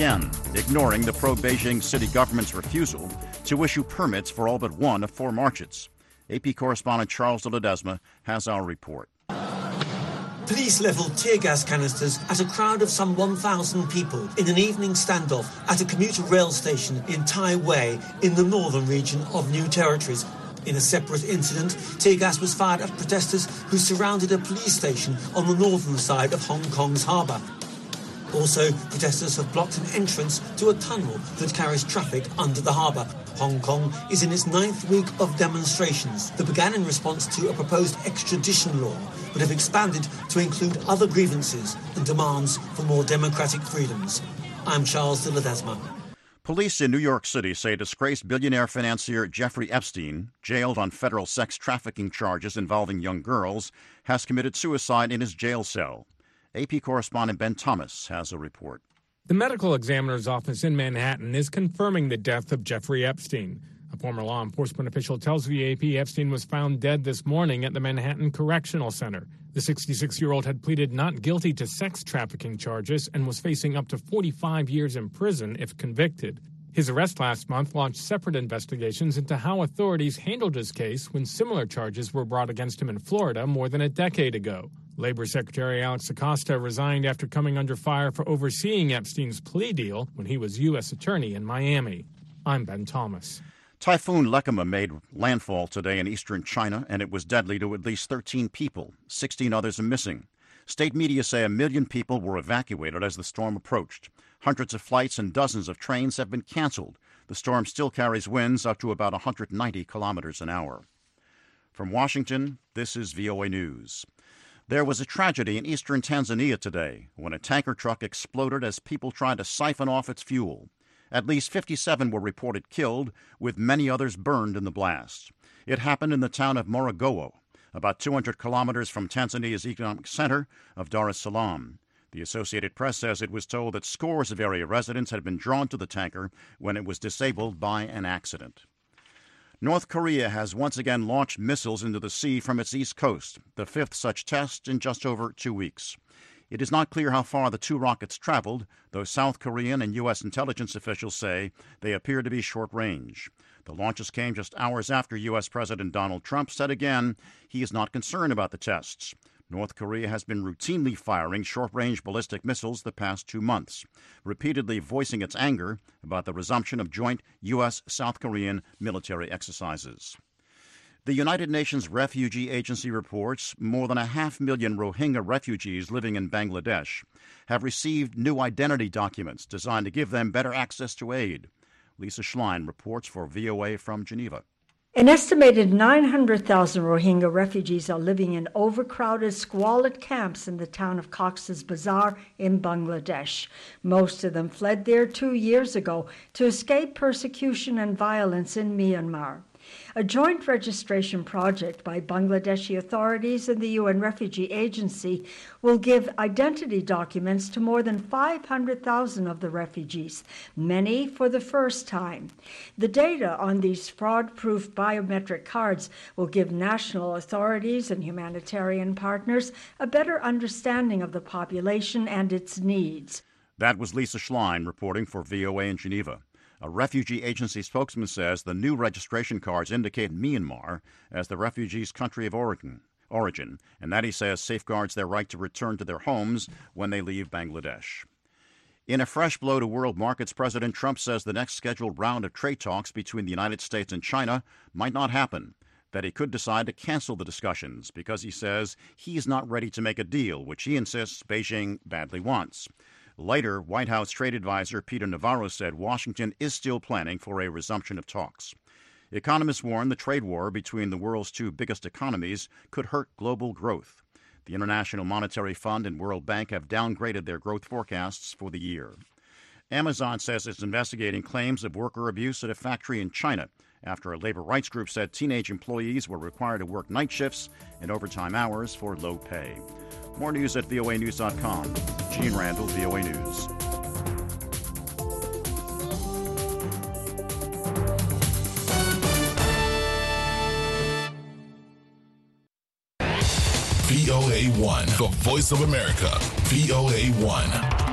again, ignoring the pro-Beijing city government's refusal to issue permits for all but one of 4 marches. AP correspondent Charles de Ledesma has our report. Police levelled tear gas canisters at a crowd of some 1,000 people in an evening standoff at a commuter rail station in Tai Wei in the northern region of New Territories. In a separate incident, tear gas was fired at protesters who surrounded a police station on the northern side of Hong Kong's harbour. Also, protesters have blocked an entrance to a tunnel that carries traffic under the harbour. Hong Kong is in its 9th week of demonstrations that began in response to a proposed extradition law, but have expanded to include other grievances and demands for more democratic freedoms. I'm Charles de Ledesma. Police in New York City say disgraced billionaire financier Jeffrey Epstein, jailed on federal sex trafficking charges involving young girls, has committed suicide in his jail cell. AP correspondent Ben Thomas has a report. The medical examiner's office in Manhattan is confirming the death of Jeffrey Epstein. A former law enforcement official tells the AP Epstein was found dead this morning at the Manhattan Correctional Center. The 66-year-old had pleaded not guilty to sex trafficking charges and was facing up to 45 years in prison if convicted. His arrest last month launched separate investigations into how authorities handled his case when similar charges were brought against him in Florida more than a decade ago. Labor Secretary Alex Acosta resigned after coming under fire for overseeing Epstein's plea deal when he was U.S. Attorney in Miami. I'm Ben Thomas. Typhoon Lekema made landfall today in eastern China, and it was deadly to at least 13 people. 16 others are missing. State media say 1 million people were evacuated as the storm approached. Hundreds of flights and dozens of trains have been canceled. The storm still carries winds up to about 190 kilometers an hour. From Washington, this is VOA News. There was a tragedy in eastern Tanzania today when a tanker truck exploded as people tried to siphon off its fuel. At least 57 were reported killed, with many others burned in the blast. It happened in the town of Morogoro, about 200 kilometers from Tanzania's economic center of Dar es Salaam. The Associated Press says it was told that scores of area residents had been drawn to the tanker when it was disabled by an accident. North Korea has once again launched missiles into the sea from its east coast, the 5th such test in just over 2 weeks. It is not clear how far the 2 rockets traveled, though South Korean and U.S. intelligence officials say they appear to be short range. The launches came just hours after U.S. President Donald Trump said again he is not concerned about the tests. North Korea has been routinely firing short-range ballistic missiles the past 2 months, repeatedly voicing its anger about the resumption of joint U.S.-South Korean military exercises. The United Nations Refugee Agency reports more than 500,000 Rohingya refugees living in Bangladesh have received new identity documents designed to give them better access to aid. Lisa Schlein reports for VOA from Geneva. An estimated 900,000 Rohingya refugees are living in overcrowded, squalid camps in the town of Cox's Bazar in Bangladesh. Most of them fled there 2 years ago to escape persecution and violence in Myanmar. A joint registration project by Bangladeshi authorities and the UN Refugee Agency will give identity documents to more than 500,000 of the refugees, many for the first time. The data on these fraud-proof biometric cards will give national authorities and humanitarian partners a better understanding of the population and its needs. That was Lisa Schlein reporting for VOA in Geneva. A refugee agency spokesman says the new registration cards indicate Myanmar as the refugees' country of origin, and that, he says, safeguards their right to return to their homes when they leave Bangladesh. In a fresh blow to world markets, President Trump says the next scheduled round of trade talks between the United States and China might not happen, that he could decide to cancel the discussions because he says he's not ready to make a deal, which he insists Beijing badly wants. Later, White House trade advisor Peter Navarro said Washington is still planning for a resumption of talks. Economists warn the trade war between the world's 2 biggest economies could hurt global growth. The International Monetary Fund and World Bank have downgraded their growth forecasts for the year. Amazon says it's investigating claims of worker abuse at a factory in China after a labor rights group said teenage employees were required to work night shifts and overtime hours for low pay. More news at voanews.com. Gene Randall, VOA News. VOA1, the voice of America. VOA1.